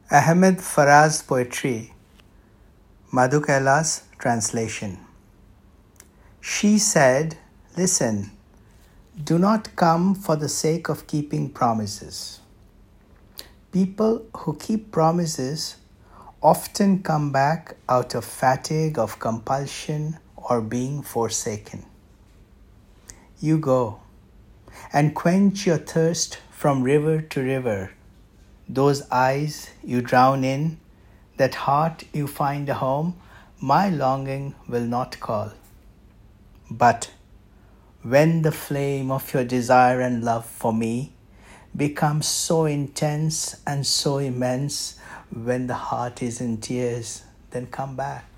Ahmed Faraz poetry, Madhu Kaila's translation. She said, "Listen, do not come for the sake of keeping promises. People who keep promises often come back out of fatigue of compulsion or being forsaken. You go and quench your thirst from river to river. Those eyes you drown in, that heart you find a home, my longing will not call. But when the flame of your desire and love for me becomes so intense and so immense, when the heart is in tears, then come back.